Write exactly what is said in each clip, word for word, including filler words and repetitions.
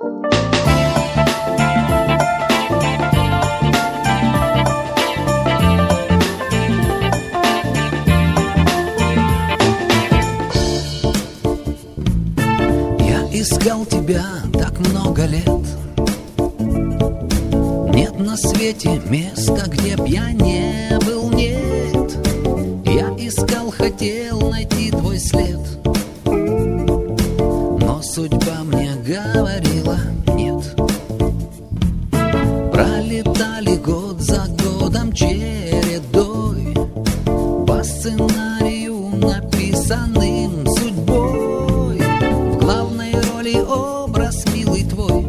Искал тебя так много лет. Нет на свете места, где б я не был, нет. Я искал, хотел найти твой след, но судьба мне говорила нет. Пролетали год за годом чередой, по сценарию, написанным судьбой. В главной роли образ милый твой.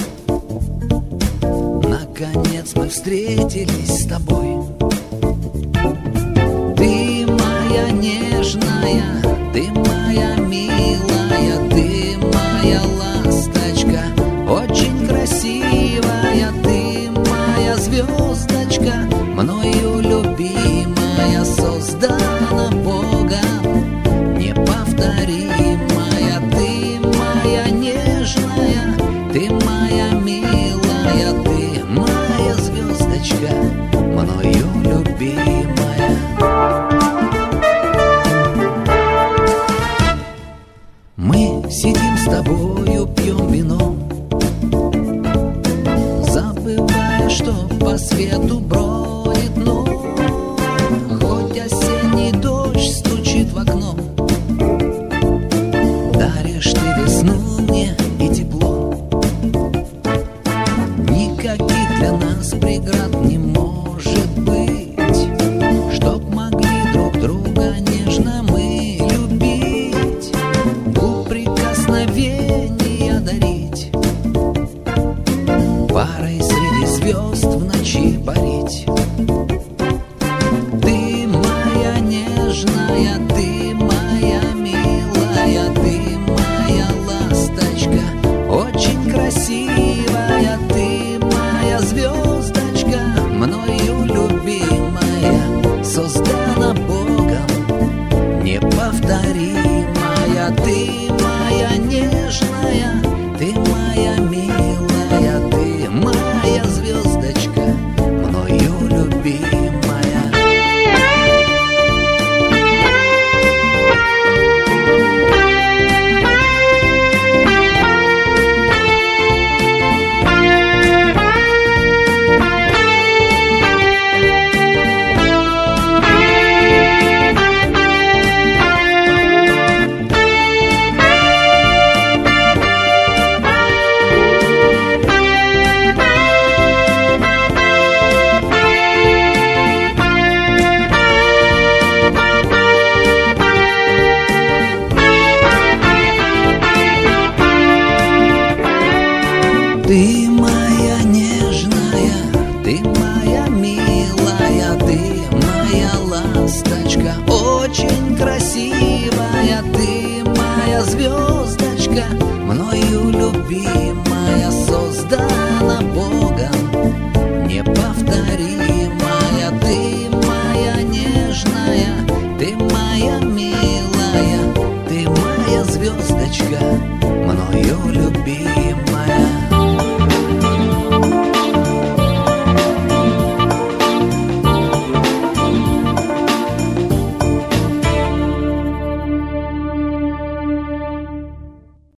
Наконец мы встретились с тобой. Ты моя нежная, ты моя милая, ты моя ласточка, очень красивая. Ты моя звездочка, мною любимая, создана Богом, неповторимая. Ты моя нежная, ты моя милая, ты моя звездочка, мною любимая. Мы сидим с тобою, пьем вино, забывая, что по свету бродит ночь. Хоть осенний дождь стучит в окно, даришь ты весну мне и тепло. Никаких для нас преград не может быть, чтоб могли друг друга нежно мы любить, губ прикосновения дарить, парой среди звезд в ночи парить. Ты моя нежная, ты моя милая, ты моя ласточка, очень красивая. Ты моя звездочка, мною любимая, создана Богом, неповторимая. Ты моя нежная, ты моя милая, ты моя звездочка, мною любимая. Ты моя нежная, ты моя милая, ты моя ласточка, очень красивая. Ты моя звездочка, мною любимая, создана Богом, неповторимая. Ты моя нежная, ты моя милая, ты моя звездочка, мною любимая.